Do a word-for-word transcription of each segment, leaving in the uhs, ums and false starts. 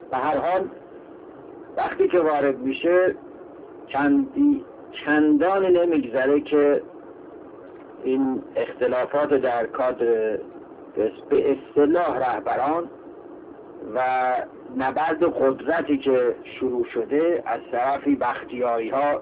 به هر حال وقتی که وارد میشه چندی چندان نمیگذره که این اختلافات در کادر به اصطلاح رهبران و نبرد قدرتی که شروع شده از طرفی بختیاری ها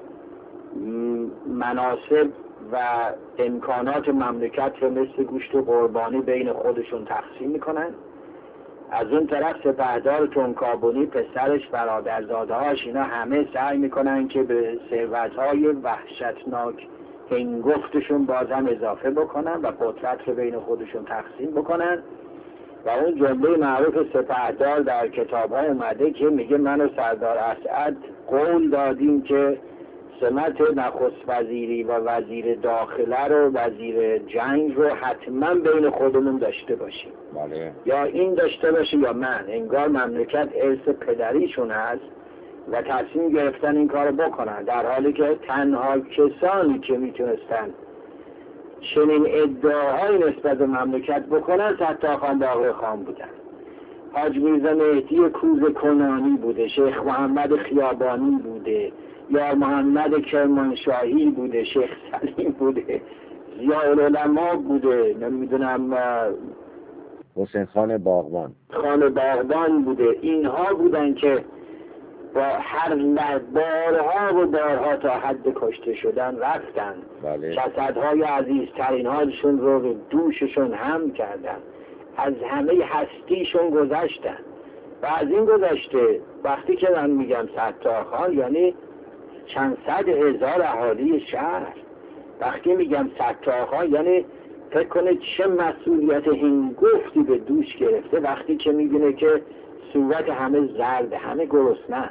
مناصب و امکانات مملکت رو مثل گوشت و قربانی بین خودشون تقسیم میکنن، از اون طرف سپهدار تنکابونی پسرش برادرزاده‌هاش اینا همه سعی میکنن که به ثروت‌های وحشتناک هنگفتشون بازم اضافه بکنن و قدرت رو بین خودشون تقسیم بکنن. و اون جمله معروف سپهدار در کتاب‌ها اومده که میگه من و سردار اسعد قول دادیم که سمت نخست وزیری و وزیر داخله رو وزیر جنگ رو حتما بین خودمون داشته باشیم. بله. یا این داشته باشه یا من. انگار مملکت ارث پدریشون هست و تصمیم گرفتن این کار بکنن، در حالی که تنها کسانی که میتونستن چنین ادعاهایی نسبت به مملکت بکنن ستارخان باقر خان بودن. حاج میرزا مهدی کوزه کنانی بوده، شیخ محمد خیابانی بوده، یا محمد کرمانشاهی بوده، شیخ سلیم بوده، ضیاءالعلماء بوده، نمیدونم حسین خان باغبان خان باغبان بوده. اینها بودن که با هر بارها و بارها تا حد کشته شدن رفتن. بله. جسدهای عزیزترین هاشون رو رو دوششون هم کردن، از همه هستیشون گذشتن. و از این گذشته وقتی که من میگم ستارخان یعنی چند صد هزار اهالی شهر. وقتی میگم ستارخان یعنی فکر کنه چه مسئولیت هنگفتی به دوش گرفته وقتی که میبینه که صورت همه زرد، همه گرسنه‌اند،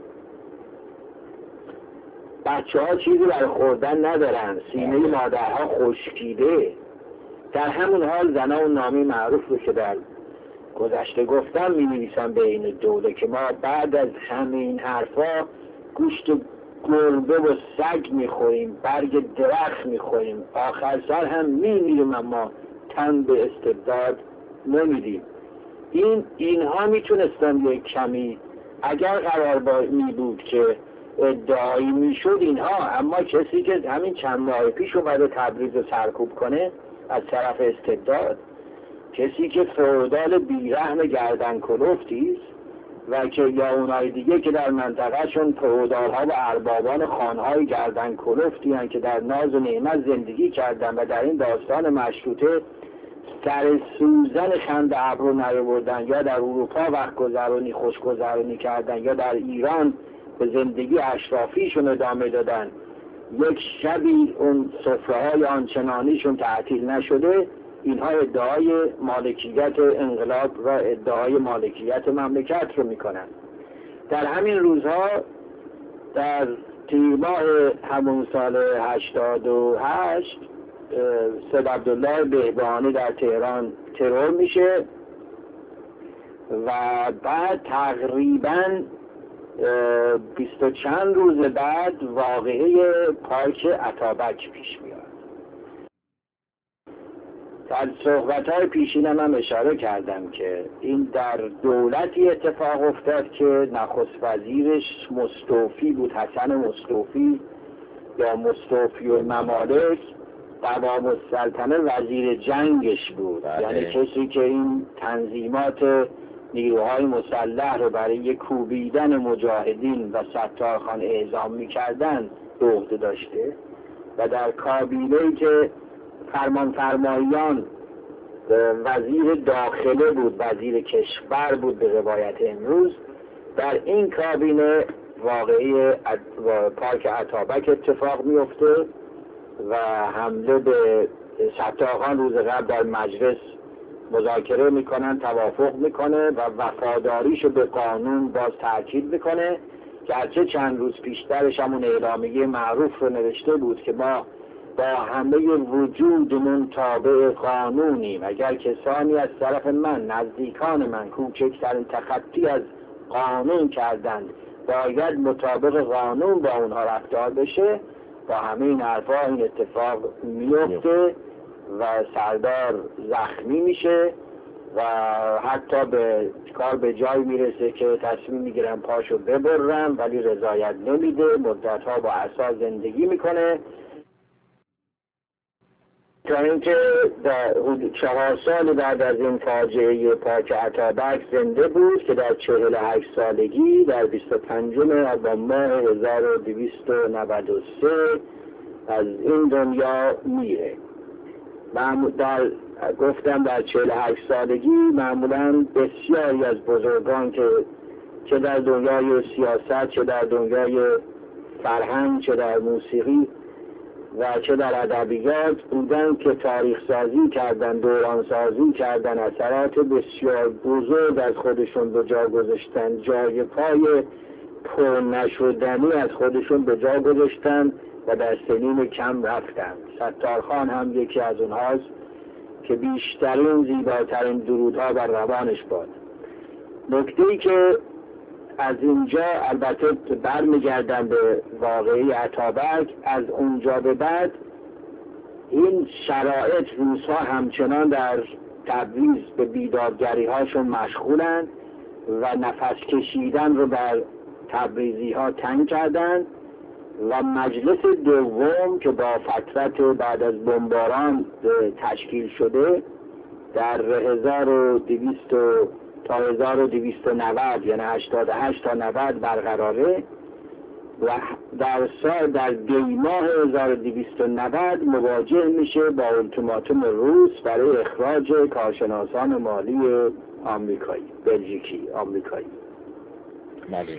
بچه ها چیزی برای خوردن ندارن، سینه مادرها خشکیده. در همون حال زنها و نامی معروف رو که در گذشته گفتم می نویسن به این دوله که ما بعد از همین حرفا گوشت گربه و سگ می خوریم، برگ درخت می خوریم، آخر سر هم می میریم اما تن به استبداد نمیدیم. این اینها میتونستن یک کمی اگر قرار با می بود که ادعایی میشد اینها، اما کسی که همین چند ماه پیش اومده تبریز رو سرکوب کنه از طرف استبداد، کسی که فئودال بیرحم گردن کلفتی است و که یا اونای دیگه که در منطقه چون فئودال ها و اربابان خانهای گردن کلفتی هستند که در ناز و نعمت زندگی کردن و در این داستان مشروطه سر سوزن خنده ابرو نیاوردن، یا در اروپا وقت گذرانی خوش گذرانی کردن، یا در ایران به زندگی اشرافیشون ادامه دادن، یک شبی اون سفره‌های آنچنانیشون تعطیل نشده، اینها ادعای مالکیت انقلاب و ادعای مالکیت مملکت رو میکنن. در همین روزها در تیر ماه همون سال هشتاد و هشت سید عبدالله بهبهانی در تهران ترور میشه و بعد تقریباً بیست و چند روز بعد واقعه پارک اتابک پیش میاد. در صحبت‌های پیشینم هم اشاره کردم که این در دولتی اتفاق افتاد که نخست وزیرش مستوفی بود، حسن مستوفی یا مستوفی الممالک، دوام السلطنه وزیر جنگش بود. بله. یعنی کسی که این تنظیمات نیروهای مسلح رو برای کوبیدن مجاهدین و ستارخان اعزام می‌کردن به عهده داشته و در کابینه‌ای که فرمان فرمایان وزیر داخله بود، وزیر کشور بود به روایت امروز، در این کابینه واقعی پارک اتابک اتفاق میفته و حمله به ستارخان روز قبل در مجلس مذاکره میکنن، توافق میکنه و وفاداریشو به قانون باز تاکید میکنه. گرچه چند روز پیشترش همون اعلامیه معروف رو نوشته بود که ما با همه وجودمون تابع قانونیم، اگر کسانی از طرف من، نزدیکان من، کوچکترین تخطی از قانون کردند باید مطابق قانون با اونها رفتار بشه. با همه این حرفا این اتفاق میفته و سردار زخمی میشه و حتی به کار به جای میرسه که تصمیم میگیرن پاشو ببرن، ولی رضایت نمیده، مدتها با عصا زندگی میکنه تا اینکه در حدود چهار سال بعد از این فاجعه پاک اتابک زنده بود که در چهل و هشت سالگی در بیست و پنجم آبان ماه هزار و دویست و نود و سه از این دنیا میره. در گفتم در چهل و هشت سالگی معمولا بسیاری از بزرگان که چه در دنیای سیاست، چه در دنیای فرهنگ، چه در موسیقی و چه در ادبیات بودن که تاریخ سازی کردن، دوران سازی کردن، اثرات بسیار بزرگ از خودشون به جا گذاشتن، جای پای پر نشدنی از خودشون به جا گذاشتن و در سنین کم رفتن. ستارخان هم یکی از اونهاست که بیشترین زیباترین درودها بر روانش باد. نکته‌ای که از اینجا البته برمیگردن به واقعی اتابک، از اونجا به بعد این شرایط روس‌ها همچنان در تبریز به بیدادگری هاشون مشغولن و نفس کشیدن رو بر تبریزی ها تنگ کردن و مجلس دوم که با فترت بعد از بمباران تشکیل شده در هزار و دویست تا هزار و دویست و نود یعنی هشتاد و هشت تا نود برقراره و در سال در دی ماه هزار و دویست و نود مواجه میشه با اولتیماتوم روس برای اخراج کارشناسان مالی آمریکایی، بلژیکی آمریکایی. بله.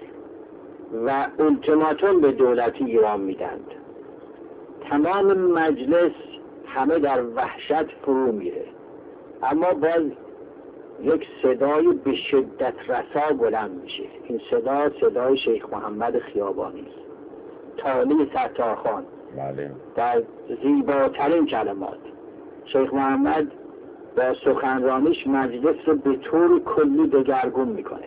و اولتیماتوم به دولت ایران میدند. تمام مجلس همه در وحشت فرو میره، اما باز یک صدای به شدت رسا بلند میشه. این صدا صدای شیخ محمد خیابانی است، تالی ستارخان. بله. در زیباترین کلمات شیخ محمد با سخنرانیش مجلس رو به طور کلی دگرگون میکنه.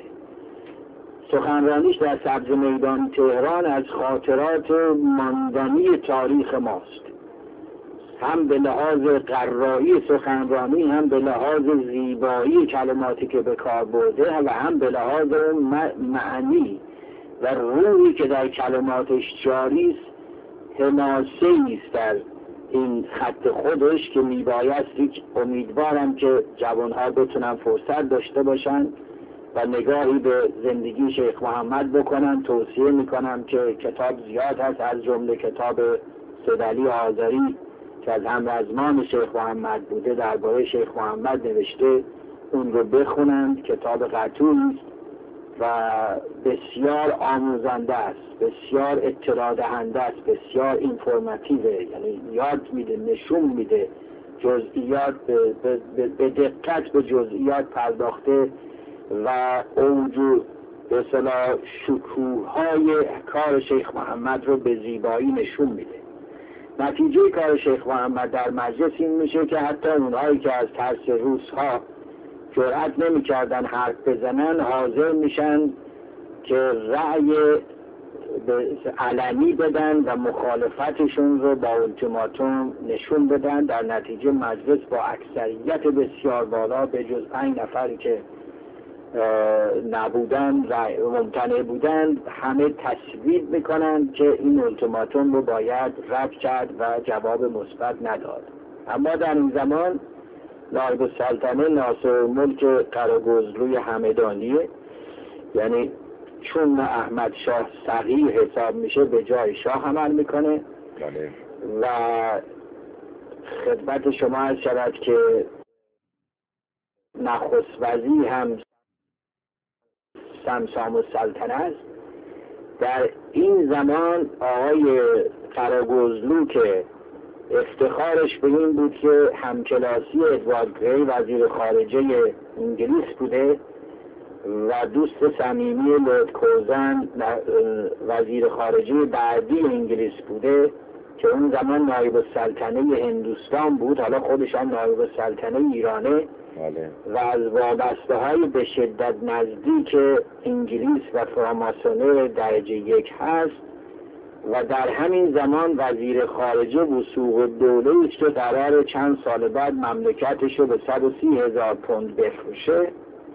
سخنرانیش در سبز میدان تهران از خاطرات ماندنی تاریخ ماست، هم به لحاظ قرایی سخنرانی، هم به لحاظ زیبایی کلماتی که به کار برده و هم به لحاظ معنی و روحی که در کلماتش جاری است. حماسه‌ای است در این خط خودش که میبایستی، امیدوارم که جوانها بتونن فرصت داشته باشن و نگاهی به زندگی شیخ محمد بکنن. توصیه میکنم که کتاب زیاد هست، از جمله کتاب سیدعلی آذری که از همرزمان شیخ محمد بوده درباره شیخ محمد نوشته، اون رو بخونند. کتاب قطوری است و بسیار آموزنده است، بسیار اطلاع دهنده است، بسیار اینفورماتیوه، یعنی یاد میده، نشون میده، جزئیات به, به, به دقت به جزئیات پرداخته و اوج به اصطلاح شکوه‌های کار شیخ محمد رو به زیبایی نشون میده. نتیجه کار شیخ محمد در مجلس این میشه که حتی اونهایی که از ترس روس‌ها جرأت نمی‌کردن حرف بزنن حاضر میشن که رأی علنی بدن و مخالفتشون رو با اولتیماتوم نشون بدن. در نتیجه مجلس با اکثریت بسیار بالا به جز پنج نفری که نبودن و ممتنع بودن همه تصویب میکنن که این اولتیماتوم رو باید رد کرد و جواب مثبت نداد. اما در این زمان نایب السلطنه ناصرالملک قراگزلوی همدانیه، یعنی چون احمد شاه صغیر حساب میشه به جای شاه عمل میکنه. بله. و خدمت شما عرض شود که نخست وزیر هم سمسام السلطنه است. در این زمان آقای قراگزلو که افتخارش به این بود که همکلاسی ادوارد گری وزیر خارجه انگلیس بوده و دوست صمیمی لرد کوزن وزیر خارجه بعدی انگلیس بوده که اون زمان نایب السلطنه هندوستان بود، حالا خودش هم نایب السلطنه ایرانه. بله. و از وابسته های به شدت نزدیک انگلیس و فراماسونر درجه یک هست و در همین زمان وزیر خارجه وثوق الدوله است که قرار چند سال بعد مملکتش رو به صد و سی هزار پوند بفروشه.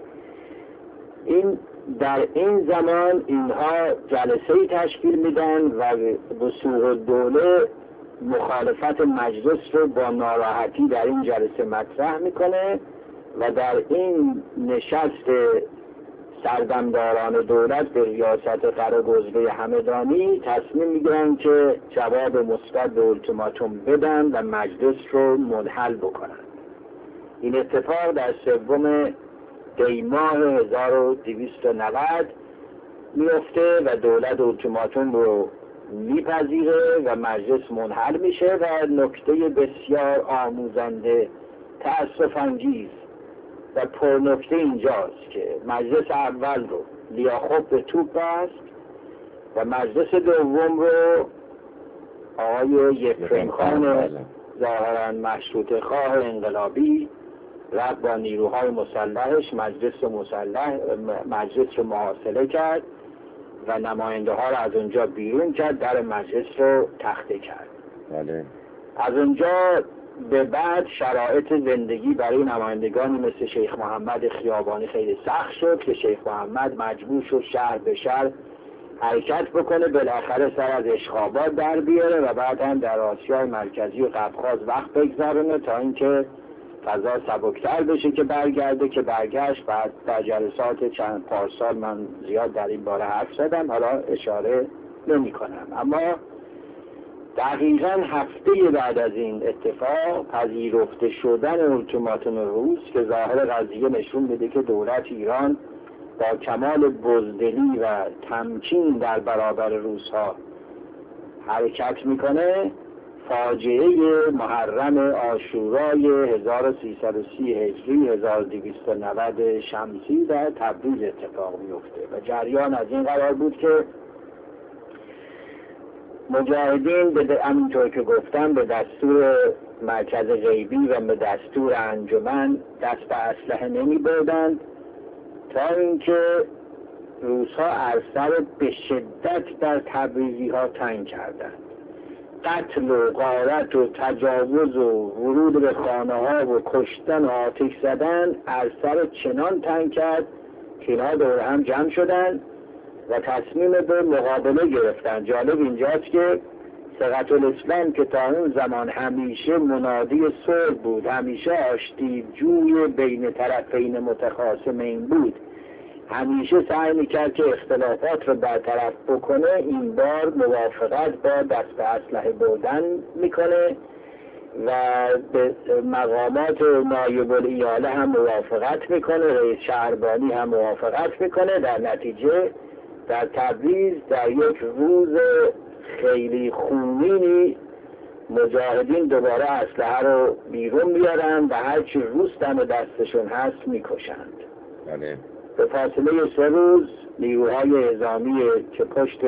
این در این زمان اینها جلسه‌ای تشکیل میدن و وثوق الدوله مخالفت مجلس رو با ناراحتی در این جلسه مطرح میکنه و در این نشست سردمداران دولت به ریاست قره‌گزوی همدانی تصمیم میگیرن که جواب مثبت به التیماتوم بدن و مجلس رو منحل بکنن. این اتفاق در سوم دی ماه هزار و دویست و نود میفته و دولت التیماتوم رو میپذیره و مجلس منحل میشه و نکته بسیار آموزنده، تأسف انگیز و پرنکته اینجاست که مجلس اول رو لیاخوف به توپ بست و مجلس دوم رو آقای یفریم خان ظاهراً مشروطه خواه انقلابی رفت با نیروهای مسلحش مجلس مسلح مجلس رو محاصره کرد و نماینده ها رو از اونجا بیرون کرد، در مجلس رو تخته کرد. بله. از اونجا به بعد شرایط زندگی برای نمایندگانی مثل شیخ محمد خیابانی خیلی سخت شد که شیخ محمد مجبور شد شهر به شهر حرکت بکنه، بالاخره سر از اشخابات در بیاره و بعد هم در آسیای مرکزی و قفقاز وقت بگذارونه تا اینکه فضا سبکتر بشه که برگرده، که برگشت. بعد در جلسات چند پارسال من زیاد در این باره حرف زدم، حالا اشاره نمی کنم. اما دقیقاً هفته بعد از این اتفاق پذیرفته شدن التیماتوم روس که ظاهر قضیه نشون میده که دولت ایران با کمال بزدلی و تمکین در برابر روس‌ها حرکت میکنه، فاجعه محرم عاشورای هزار و سیصد و سی هجری هزار و دویست و نود شمسی در تبریز اتفاق میفته و جریان از این قرار بود که مجاهدین به همینطور که گفتم به دستور مرکز غیبی و به دستور انجمن دست به اسلحه نمی بردند تا اینکه روس‌ها عرصه رو به شدت در تبریزی ها تنگ کردند. قتل و غارت و تجاوز و ورود به خانه ها و کشتن و آتش زدن عرصه رو چنان تنگ کرد که اینها دور هم جمع شدند و تصمیم به مقابله گرفتن. جالب اینجاست که ثقة الاسلام که تا اون زمان همیشه منادی صلح بود، همیشه آشتی‌جوی بین طرفین متخاصمین بود، همیشه سعی میکرد که اختلافات رو برطرف بکنه، این بار موافقت با دست به اسلحه بردن میکنه و به مقامات نایب الایاله هم موافقت میکنه، رئیس شهربانی هم موافقت میکنه. در نتیجه در تبریز در یک روز خیلی خونینی مجاهدین دوباره اسلحه رو بیرون میارن و هرچی روس دم دستشون هست میکشند. بله. به فاصله سه روز نیروهای اعزامی که پشت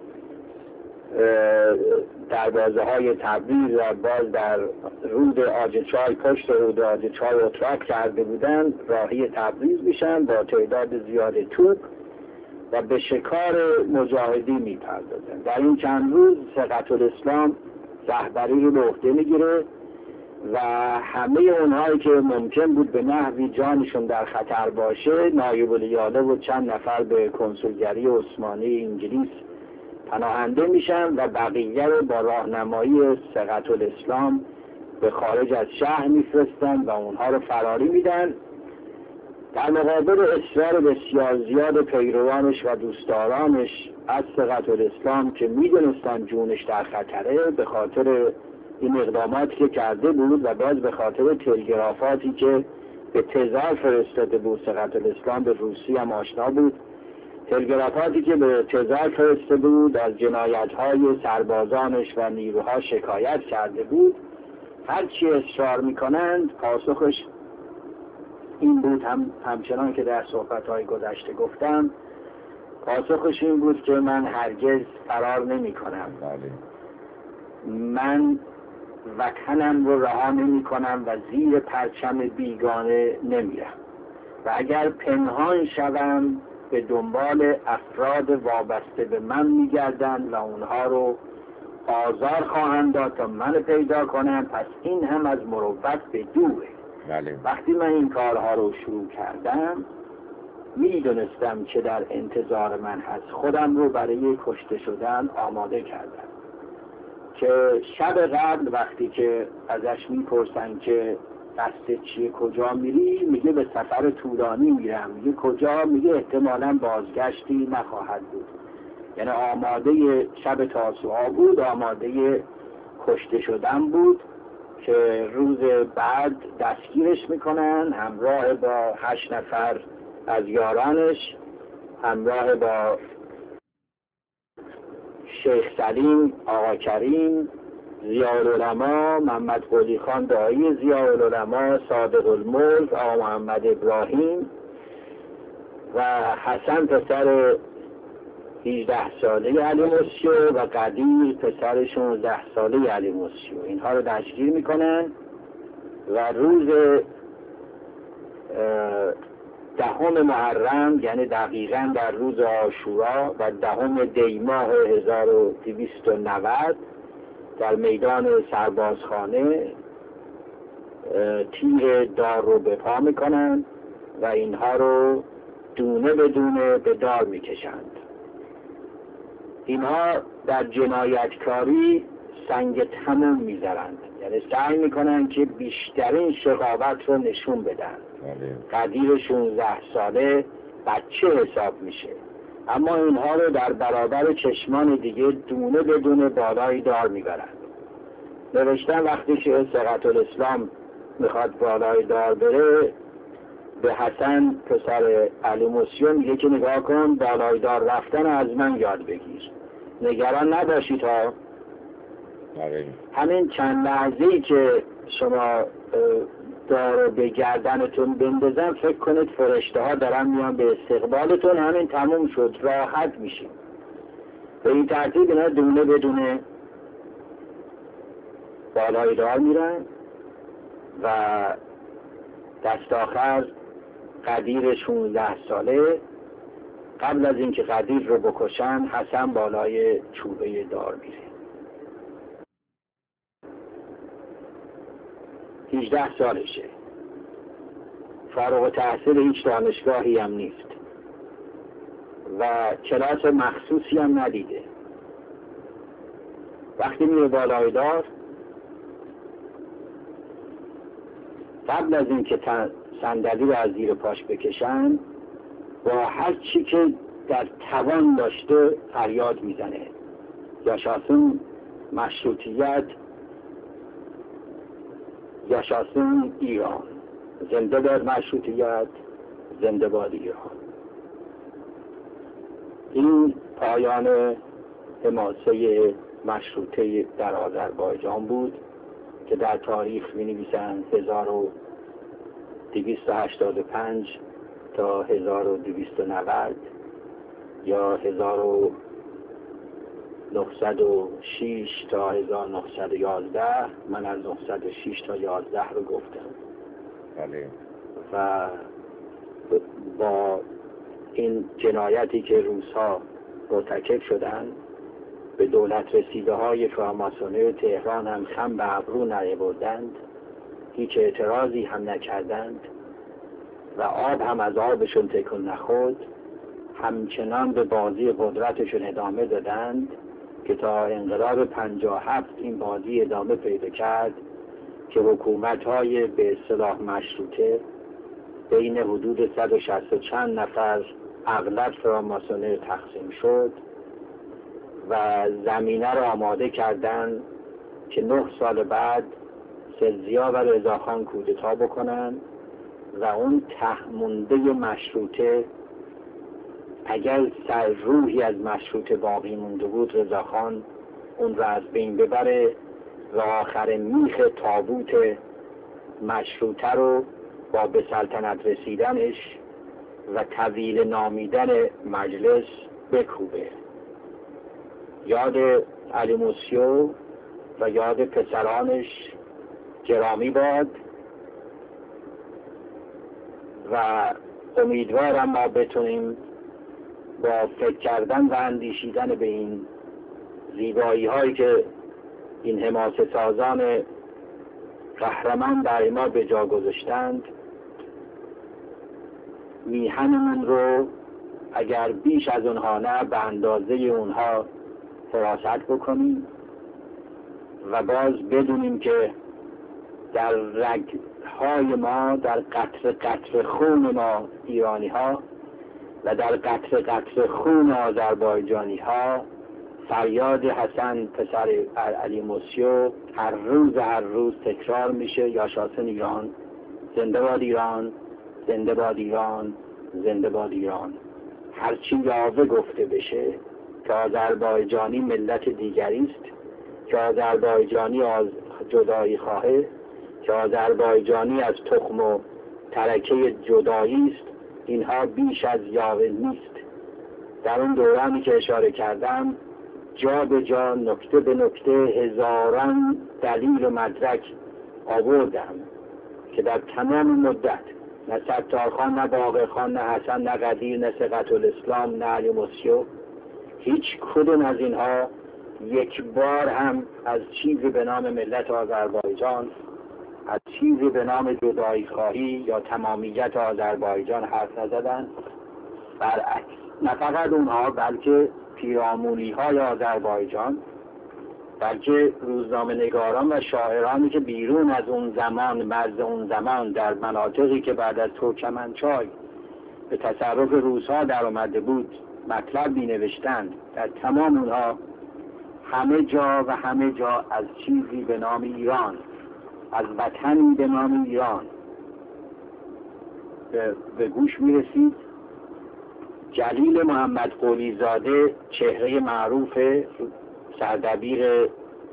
دروازه های تبریز و باز در رود آجچای پشت رود آجچای اتراک کرده بودند راهی تبریز میشن با تعداد زیاد توپ و به شکار مجاهدین میپردازن. در این چند روز ثقة الاسلام رهبری رو به عهده میگیره و همه اونهایی که ممکن بود به نحوی جانشون در خطر باشه، نایب الایاله و چند نفر به کنسولگری عثمانی انگلیس پناهنده میشن و بقیه رو با راهنمایی ثقة الاسلام به خارج از شهر میفرستن و اونها رو فراری میدن. در مقابل اصرار بسیار زیاد پیروانش و دوستدارانش از ثقة الاسلام که میدونستن جونش در خطره به خاطر این اقداماتی که کرده بود و باز به خاطر تلگرافاتی که به تزار فرستاده بود، ثقة الاسلام به روسی هم آشنا بود، تلگرافاتی که به تزار فرستاده بود از جنایت‌های سربازانش و نیروها شکایت کرده بود، هرچی اصرار میکنند پاسخش این بود، هم همچنان که در صحبت‌های گذشته گفتم، پاسخش این بود که من هرگز فرار نمی کنم، من وطنم رو رها نمی کنم و زیر پرچم بیگانه نمیرم و اگر پنهان شوم به دنبال افراد وابسته به من میگردن و اونها رو آزار خواهند داد تا من پیدا کنم، پس این هم از مروت به دوره. بله. وقتی من این کارها رو شروع کردم میدونستم که در انتظار من هست. خودم رو برای کشته شدن آماده کردم که شب قبل وقتی که ازش میپرسن که قصد چیه، کجا میری، میگه به سفر طولانی میرم. میگه کجا؟ میگه احتمالاً بازگشتی نخواهد بود. یعنی آماده شب تاسوعا بود، آماده کشته شدن بود که روز بعد دستگیرش میکنن همراه با هشت نفر از یارانش، همراه با شیخ سلیم، آقا کریم، ضیاءالعلماء، محمد قلی خان دایی ضیاءالعلماء، صادق الملک، آقا محمد ابراهیم و حسن پسر هجده ساله علی موسیو و قدیر پسر شانزده ساله علی موسیو، اینها رو دستگیر میکنن و روز دهم محرم، یعنی دقیقاً در روز عاشورا و دهم دی ماه هزار و دویست و نود در میدان سربازخانه تیر دار رو به پا میکنن و اینها رو دونه به دونه به دار میکشند. اینها در جنایتکاری سنگ تمام میذارند، یعنی سعی میکنن که بیشترین شقاوت رو نشون بدن. قدیر شانزده ساله بچه حساب میشه، اما اینها رو در برابر چشمان دیگه دونه به دونه بالای دار میبرند. نوشتن وقتی که ثقت الاسلام میخواد بالای دار بره به حسن پسر علی موسیو میگه که نگاه کن، بالای دار رفتن از من یاد بگیر، نگران نباشی تا همین چند لحظه‌ای که شما دار به گردنتون بندازن فکر کنید فرشته ها دارن میان به استقبالتون، همین تموم شد، راحت میشیم. به این ترتیب اینا دونه بدونه بالای دار میرن و دست آخر قدیر شانزده ساله قبل از اینکه قدیر رو بکشن حسن بالای چوبه دار میره. هجده سالشه، فارغ التحصیل هیچ دانشگاهی هم نیست و کلاس مخصوصی هم ندیده. وقتی میره بالای دار قبل از اینکه صندلی رو از زیر پاش بکشن با هر چی که در توان داشته فریاد میزنه یاشاسون مشروطیت، یاشاسون ایران، زنده باد مشروطیت، زنده باد ایران. این پایان حماسه مشروطه در آذربایجان بود که در تاریخ می نویسند هزار و دویست و هشتاد و پنج تا هزار و دویست و نود یا هزار و نهصد و شش تا هزار و نهصد و یازده. من از نهصد و شش تا یازده رو گفتم. بله. و با این جنایتی که روس‌ها مرتکب شدند به دولت رسیده های فراماسونی تهران هم خم به ابرو نیاوردند، هیچ اعتراضی هم نکردند و آب هم از آبشون تکون نخورد، همچنان به بازی قدرتشون ادامه دادند که تا انقلاب پنجاه و هفت این بازی ادامه پیدا کرد که حکومت‌های به اصطلاح مشروطه بین حدود صد و شصت و چند نفر اغلب فراماسونی تقسیم شد و زمینه را آماده کردند که نه سال بعد سلزیا و رضاخان کودتا بکنن و اون تهمونده مشروطه، اگر سر روحی از مشروطه باقی مونده بود، رضاخان اون را از بین ببره و آخر میخ تابوت مشروطه رو با به سلطنت رسیدنش و طویل نامیدن مجلس بکوبه. یاد علی موسیو و یاد پسرانش گرامی باد و امیدوارم ما بتونیم با فکر کردن و اندیشیدن به این زیبایی هایی که این حماسه سازان قهرمان برای ما به جا گذاشتند، میهنمون رو اگر بیش از اونها نه به اندازه اونها حراست بکنیم و باز بدونیم که در رگهای ما، در قطر قطر خون ما ایرانی ها و در قطر قطر خون آذربایجانی ها فریاد حسن پسر علی موسیو هر روز هر روز تکرار میشه: یاشاسن ایران، زنده باد ایران، زنده باد ایران، زنده باد ایران. هرچی یاوه گفته بشه که آذربایجانی ملت دیگری است، که آذربایجانی از جدایی خواهه، که آذربایجانی از تخم و ترکه جدایی است، اینها بیش از یاوه نیست. در اون دورانی که اشاره کردم جا به جا، نکته به نکته هزاران دلیل و مدرک آوردم که در تمام مدت نه ستارخان، نه باقرخان، نه حسن، نه قدیر، نه ثقة الاسلام، نه علی موسیو، هیچ کدوم از اینها یک بار هم از چیزی به نام ملت آذربایجان، از چیزی به نام جدایی خواهی یا تمامیت آذربایجان حرف نزدن. برعکس، نه فقط اونها بلکه پیرامونی های آذربایجان، بلکه روزنامه نگاران و شاعرانی که بیرون از اون زمان، مرز اون زمان، در مناطقی که بعد از ترکمنچای به تصرف روس‌ها در آمده بود مطلب می نوشتند، در تمام اونها همه جا و همه جا از چیزی به نام ایران، از وطنی به نام ایران به, به گوش می رسید. جلیل محمد قلی زاده، چهره معروف سردبیر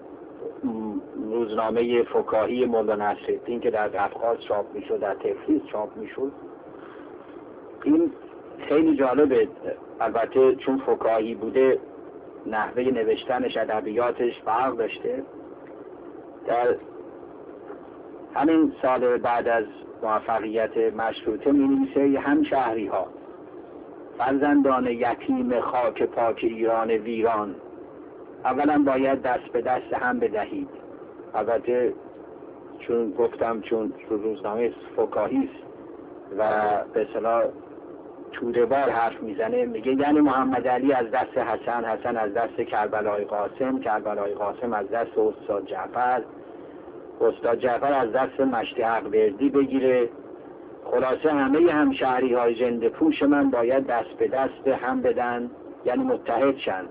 روزنامه فکاهی مولا نصرالدین که در قفقاز چاپ میشد، در تفریز چاپ میشد، این خیلی جالبه. البته چون فکاهی بوده نحوه نوشتنش، ادبیاتش فرق داشته. در همین سال بعد از موفقیت مشروطه می نویسه: هم شهری ها، فرزندان یتیم خاک پاک ایران ویران، اولا باید دست به دست هم بدهید. البته چون گفتم چون روزنامه فکاهی است و به اصطلاح توده بار حرف میزنه، میگه یعنی محمد علی از دست حسن، حسن از دست کربلای قاسم، کربلای قاسم از دست استاد جعفر، استاد جعفر از دست مشتی حق‌وردی بگیره. خلاصه همه همشهری های ژنده پوش من باید دست به دست هم بدن، یعنی متحد شن.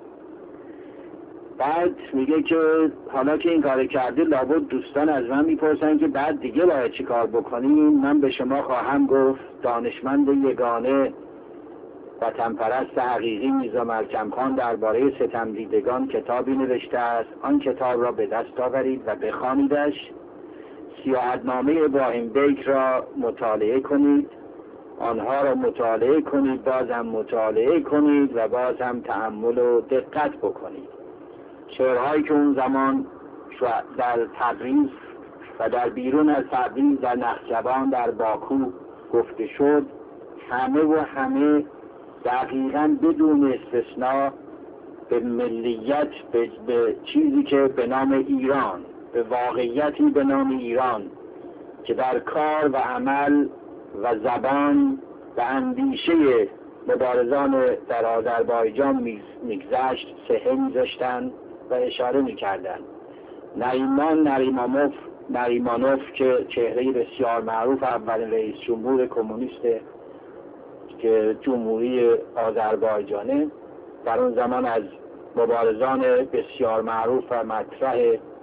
بعد میگه که حالا که این کار کرده لابد دوستان از من میپرسن که بعد دیگه باید چی کار بکنیم. من به شما خواهم گفت دانشمند یگانه وطن پرست حقیقی میرزا ملکم خان درباره ستمدیدگان کتابی نوشته است. آن کتاب را به دست آورید و بخوانیدش. سیاحتنامه ابراهیم بیک را مطالعه کنید، آنها را مطالعه کنید، باز هم مطالعه کنید و باز هم تأمل و دقت بکنید. شعرهایی که اون زمان در تبریز و در بیرون از تبریز، در نخجوان، در باکو گفته شد، همه و همه دقیقاً بدون استثناء به ملیت، به, به چیزی که به نام ایران، به واقعیتی به نام ایران که در کار و عمل و زبان و اندیشه مبارزان در آذربایجان میگذشت سهه میذاشتن و اشاره میکردن. نریمان نریمانوف نریمانوف که چهره بسیار معروف، اولین رئیس جمهور کمونیست که جمهوری آذربایجانه، در اون زمان از مبارزان بسیار معروف و مطرح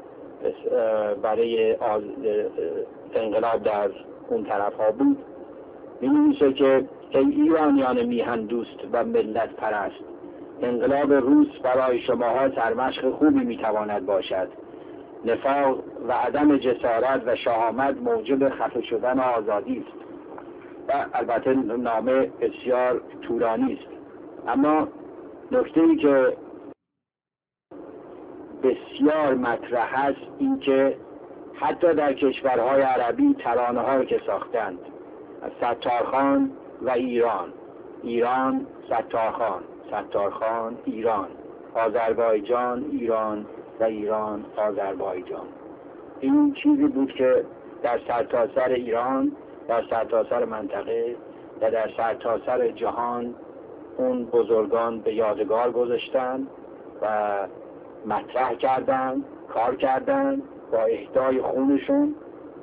برای انقلاب در اون طرف ها بود، می‌نویسه که ای ایرانیان میهن دوست و ملت پرست، انقلاب روس برای شماها سرمشق خوبی میتواند باشد. نفاق و عدم جسارت و شهامت موجب خفه شدن آزادی است. و البته نامه بسیار طولانی است، اما نکته‌ای که بسیار مطرح است این که حتی در کشورهای عربی ترانه‌هایی که ساختند از ستارخان و ایران، ایران ستارخان، ستارخان ایران، آذربایجان ایران، و ایران آذربایجان. این چیزی بود که در سرتاسر ایران، در سرتاسر منطقه و در سرتاسر جهان اون بزرگان به یادگار گذاشتن و مطرح کردن، کار کردن با اهدای خونشون.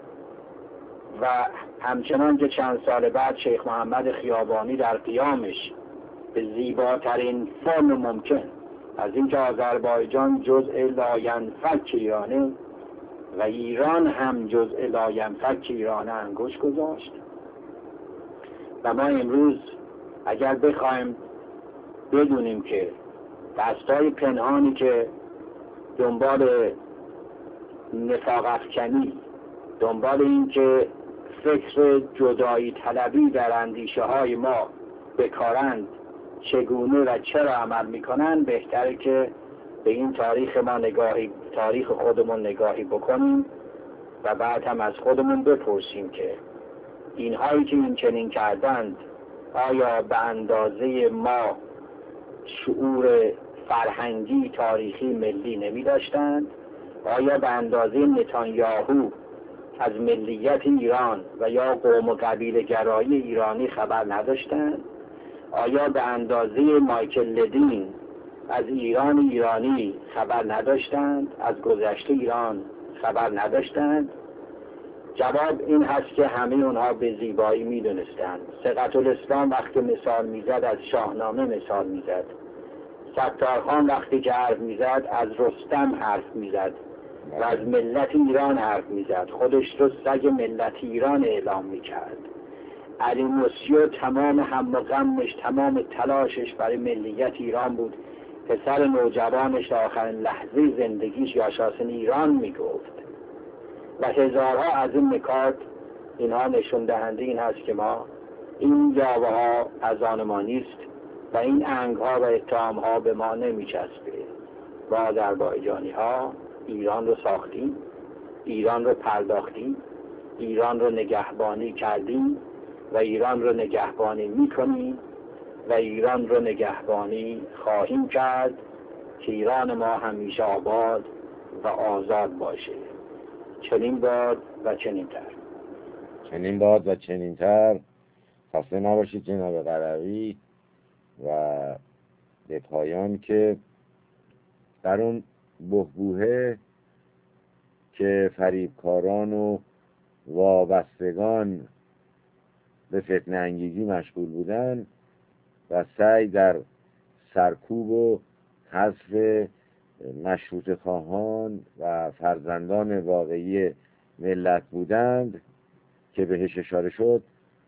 و همچنان که چند سال بعد شیخ محمد خیابانی در قیامش به زیباترین فرم ممکن از اینکه آذربایجان جزء لاینفک ایرانه و ایران هم جزء لاینفک ایرانه انگشت گذاشت. و ما امروز اگر بخوایم بدونیم که دستای پنهانی که دنبال نفاق افکنی، دنبال این که فکر جدایی طلبی در اندیشه های ما بکارند، چگونه و چرا عمل میکنن، بهتره که به این تاریخ ما نگاهی، تاریخ خودمون نگاهی بکنیم و بعد هم از خودمون بپرسیم که اینهایی که این چنین کردند آیا به اندازه ما شعور فرهنگی، تاریخی، ملی نمی داشتند؟ آیا به اندازه نتانیاهو از ملیت ایران و یا قوم و قبیله گرایی ایرانی خبر نداشتند؟ آیا به اندازه مایکل لدین از ایران ایرانی خبر نداشتند؟ از گذشته ایران خبر نداشتند؟ جواب این هست که همه اونها به زیبایی می دونستند. ثقة الاسلام وقتی مثال میزد از شاهنامه مثال میزد. ستارخان وقتی که حرف میزد از رستم حرف میزد و از ملت ایران حرف میزد. خودش رو سگ ملت ایران اعلام میکرد. علی موسیو تمام هم و غمش، تمام تلاشش برای ملیت ایران بود. پسر نوجوانش در آخرین لحظه زندگیش یاشاسن ایران میگفت. و هزارها از این نکات، اینها نشون دهنده این هست که ما این یاوه ها از آن ما نیست و این انگ ها و اتهام ها به ما نمی چسبه. با آذربایجانی ها ایران رو ساختیم، ایران رو پرداختیم، ایران رو نگهبانی کردیم و ایران رو نگهبانی میکنیم و ایران رو نگهبانی خواهیم کرد که ایران ما همیشه آباد و آزاد باشه. چنین باد و چنین تر. چنین باد و چنین تر. خسته نباشید جناب قروی. و به پایان که در اون بحبوحه که فریبکاران و وابستگان به فتنه انگیزی مشغول بودن و سعی در سرکوب و حذف مشروطه خواهان و فرزندان واقعی ملت بودند که بهش اشاره شد،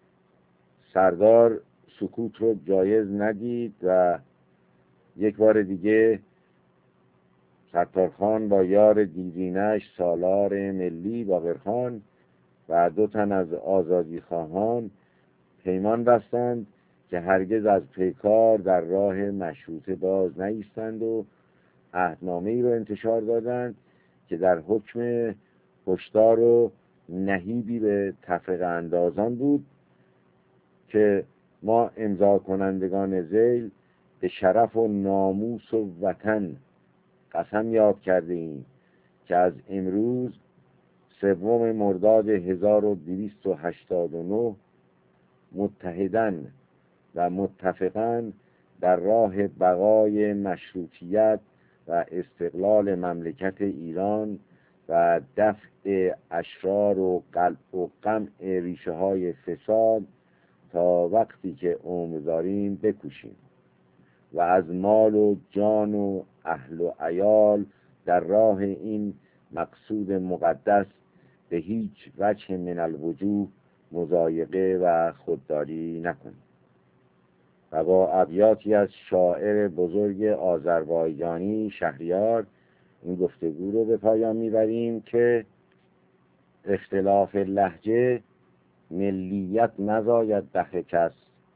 سردار سکوت رو جایز ندید و یک بار دیگه ستارخان با یار دیرینش سالار ملی باقرخان و دو تن از آزادی خواهان پیمان بستند که هرگز از پیکار در راه مشروطه باز نایستند و عهدنامه ای رو انتشار دادند که در حکم هشدار و نهیبی به تفرقه اندازان بود که ما امضا کنندگان ذیل به شرف و ناموس و وطن قسم یاد کرده ایم که از امروز سوم مرداد هزار و دویست و هشتاد و نه متحداً و متفقاً در راه بقای مشروطیت و استقلال مملکت ایران و دفع اشرار و قلب و قمع ریشه های فساد تا وقتی که عمر داریم بکوشیم و از مال و جان و اهل و عیال در راه این مقصود مقدس به هیچ وجه من الوجوه مضایقه و خودداری نکنیم. و با ابیاتی از شاعر بزرگ آذربایجانی شهریار این گفتگو رو به پایان میبریم که اختلاف لهجه ملیت نزاید دخل کس،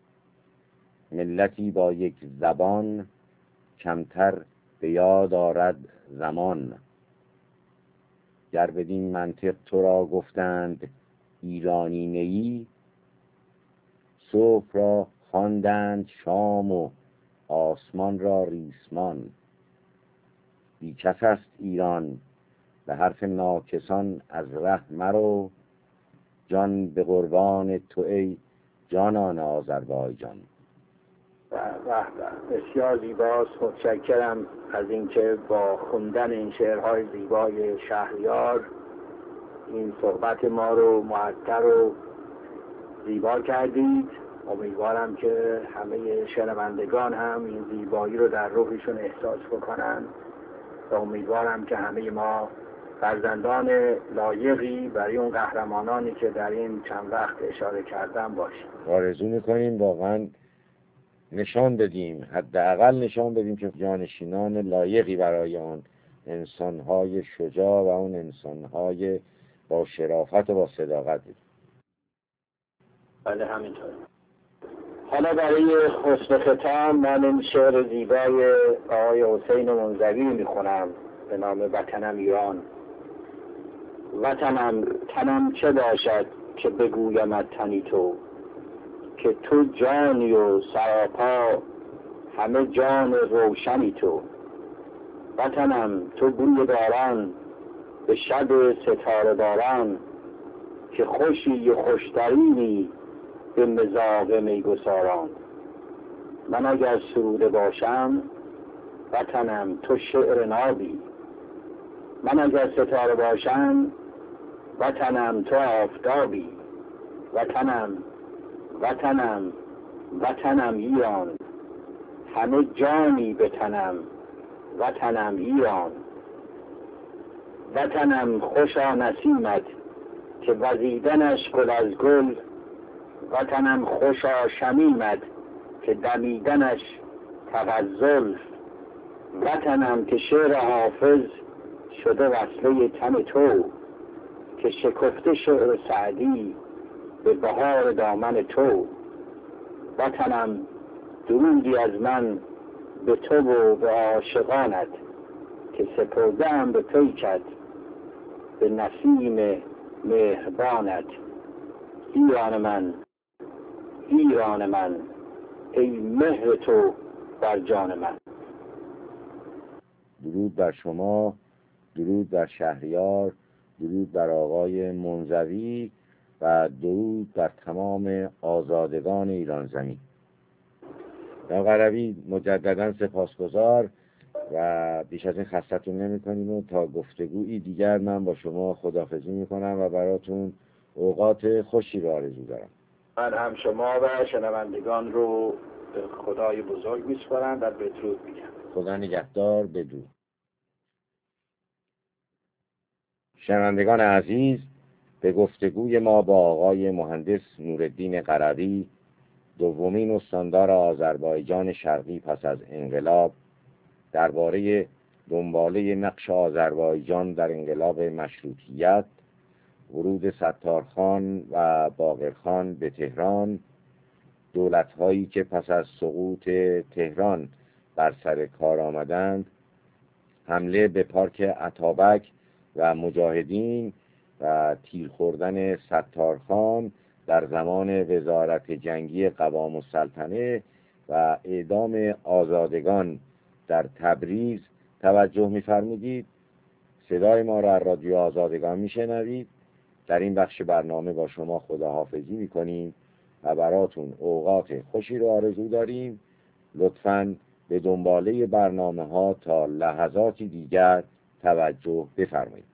ملتی با یک زبان کمتر به یاد آرد زمان. گر بدین منطق تو را گفتند ایرانی نیی، صبح را خواندند شام و آسمان را ریسمان. بیکس است ایران، به حرف ناکسان از ره مرو، جان به قربان تو ای جانان آذربایجان. به به به، بسیار زیباست. متشکرم از اینکه با خوندن این شعرهای زیبای شهریار این صحبت ما رو معطر و زیبا کردید. امیدوارم که همه شنوندگان هم این زیبایی رو در روحشون احساس بکنن و امیدوارم که همه ما فرزندان لایقی برای اون قهرمانانی که در این چند وقت اشاره کردم باشیم. آرزو میکنیم واقعا نشان بدیم، حداقل نشان بدیم که جانشینان لایقی برای آن انسانهای شجاع و اون انسانهای با شرافت و با صداقت بدیم. بله همینطور. حالا برای حسن ختام من این شعر زیبای آقای حسین منزوی میخونم به نام وطنم ایران. وطنم تنم چه باشد که بگویمت تنی تو، که تو جانی و سراپا همه جان روشنی تو. وطنم تو بوی باران به شب ستاره باران، که خوشی و خوشترینی به مذاق میگساران. من اگر سروده باشم وطنم تو شعر نابی، من اگر ستاره باشم وطنم تو آفتابی. وطنم وطنم وطنم ایران، همه جانی به تنم وطنم ایران. وطنم خوشا نسیمت که وزیدنش گل از گل، وطنم خوشا شمیمت که دمیدنش تغزل. وطنم که شعر حافظ شده وصله تن تو، که شکفته شعر سعدی به بهار دامن تو. وطنم درودی از من به تو و به عاشقانت، که سپرده‌ام به پیکت به نسیم مهربانت. ایران من ایران من ای مهر تو بر جان من. درود بر شما، درود بر شهریار، درود بر آقای منزوی و درود بر تمام آزادگان ایران زمین. جناب قربی مجددا سپاسگزار و بیش از این خستتون نمی کنیم و تا گفتگویی دیگر من با شما خداحافظی می کنم و براتون اوقات خوشی رو آرزو دارم. من هم شما و شنوندگان رو به خدای بزرگ می سپارم و بدرود میگم. خدا نگهدار. بدرود. شنوندگان عزیز، به گفتگوی ما با آقای مهندس نورالدین قربی، دومین استاندار آذربایجان شرقی پس از انقلاب، درباره دنباله نقش آذربایجان در انقلاب مشروطیت، ورود ستارخان و باقرخان به تهران، دولت‌هایی که پس از سقوط تهران بر سر کار آمدند، حمله به پارک اتابک و مجاهدین و تیر خوردن ستارخان در زمان وزارت جنگی قوام السلطنه و اعدام آزادگان در تبریز توجه می‌فرمودید. صدای ما را از رادیو آزادگان میشنوید. در این بخش برنامه با شما خداحافظی میکنیم و براتون اوقات خوشی رو آرزو داریم. لطفاً به دنباله برنامه ها تا لحظاتی دیگر توجه بفرمایید.